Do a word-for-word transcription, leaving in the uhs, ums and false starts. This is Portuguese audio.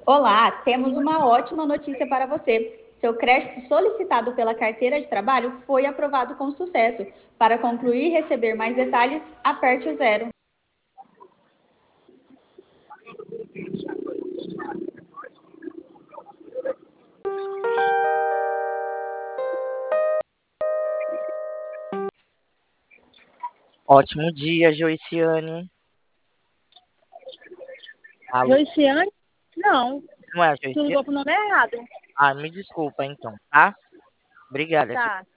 Olá, temos uma ótima notícia para você. Seu crédito solicitado pela carteira de trabalho foi aprovado com sucesso. Para concluir e receber mais detalhes, aperte o zero. Ótimo dia, Joiciane. Alô, Joiciane? Não, não é a tu Joiciane? ligou pro nome errado. Ah, me desculpa então, tá? Obrigada. Tá.